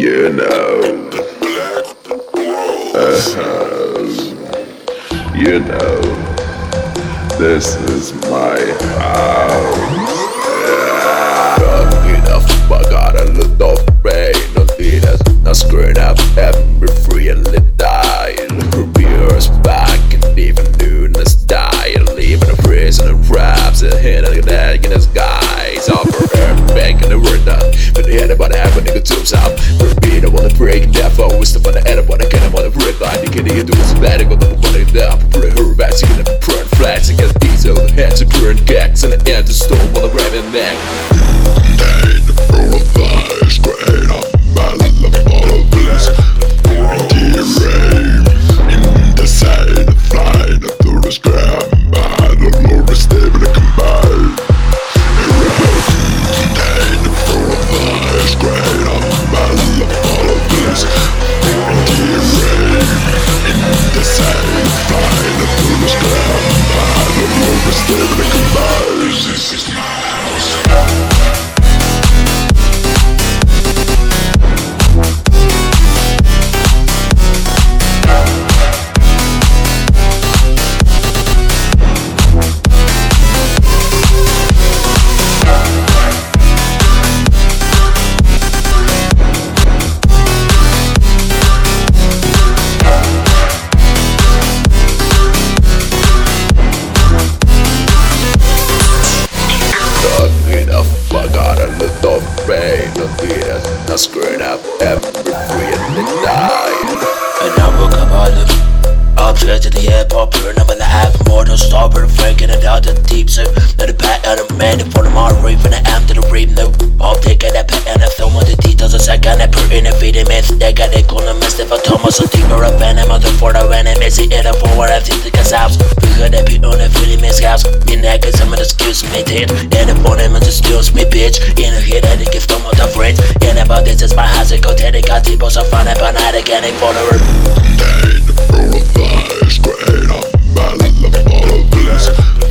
You know, you know, this is my house. Not enough, I got a lot of pain. No need us, not screwing up, having me free and let die. Years back and even noon as die. Living in prison and traps and hitting the neck in the skies. Over her back in the word done. But the anybody have a nigga tubes out. For being I wanna break that phone. Wisdom for the anybody can I wanna break line. You can't do this bad, I got the money down. Prepare her back, you can burn flats. You get these over the heads and burn cats. And the end to storm while I'm grabbing neck. Contained full of lies, great up my love all of bliss. Dear rain, in the side, flying through the sky. I don't know the step in the combine. Contained full of lies, great up my love all of bliss. Dear rain, in the side, flying through the sky. I don't know the step in the combine. This is my house. I got a lot of pain. No need us, not screwing up, having me free and let die. And I woke up all of upstairs to the airport, pulling up in the half more to stop her freaking it out the deep so now the back of the man in front of my reef and the amp to the reef. No, I'll take that pet and I film on the details a second. I put in a feeding myth. They got it cool and messed if I Thomas so deeper up and I'm out for the when I miss it in a forward. I think the gas house. We could have been on a feeling miss house. In that cause I'm an excuse me, did. And the morning man just excuse me, bitch. In a hit and it gives them all the friends. And about this is my house. It go tell it got people so fun and banana again. It for the room. Contained full of lies, great up my love all of bliss.